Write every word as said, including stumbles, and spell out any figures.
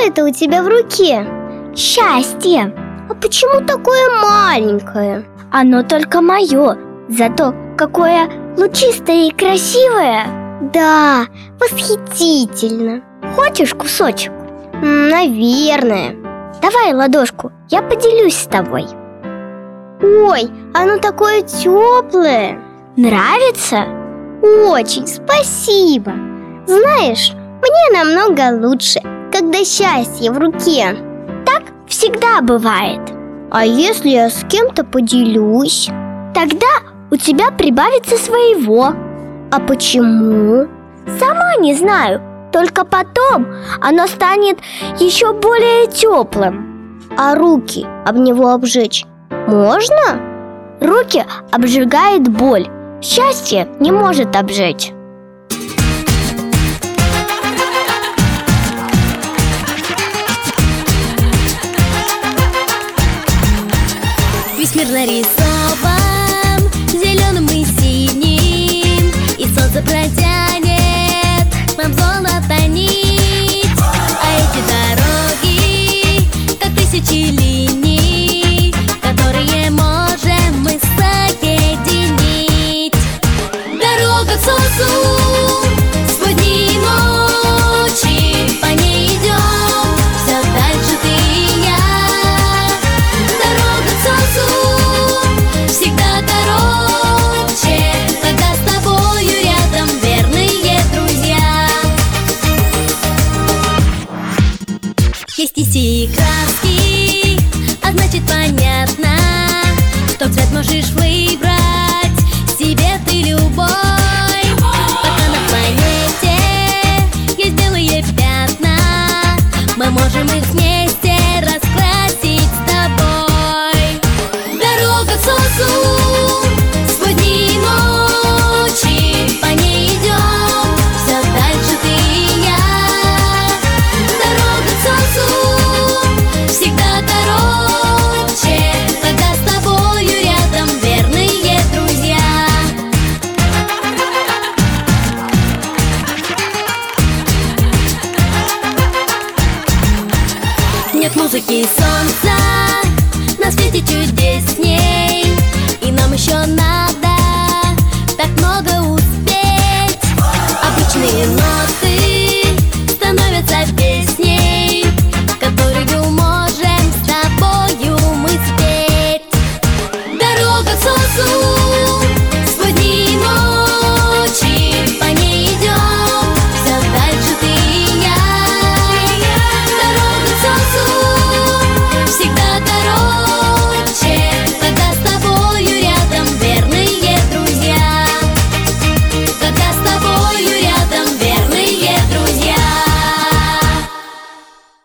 это у тебя в руке? Счастье. А почему такое маленькое? Оно только мое, зато какое лучистое и красивое. Да, восхитительно. Хочешь кусочек? Наверное. Давай ладошку, я поделюсь с тобой. Ой, оно такое теплое. Нравится? Очень, спасибо. Знаешь, мне намного лучше, когда счастье в руке. Так всегда бывает. А если я с кем-то поделюсь? Тогда у тебя прибавится своего. А почему? Сама не знаю. Только потом оно станет еще более теплым. А руки об него обжечь можно? Руки обжигает боль. Счастье не может обжечь. Весь мир нарисован зеленым и синим, и солнце протянет нам золото нить. А эти дороги, как тысячи линий, которые можем мы соединить. Дорога к солнцу сквозь дни и ночи, по ней идем все дальше ты и я. Дорога к солнцу всегда короче, когда с тобою рядом верные друзья. Есть и синие краски, а значит понятно, что цвет можешь выбрать себе ты любой. Пока на планете есть белые пятна, мы можем их вместе раскрасить с тобой. Дорога к солнцу сквозь дни и ночи, по ней идем все дальше ты и я. Дорога к солнцу всегда короче, когда с тобою рядом верные друзья. Нет музыки и солнца на свете чудеснее.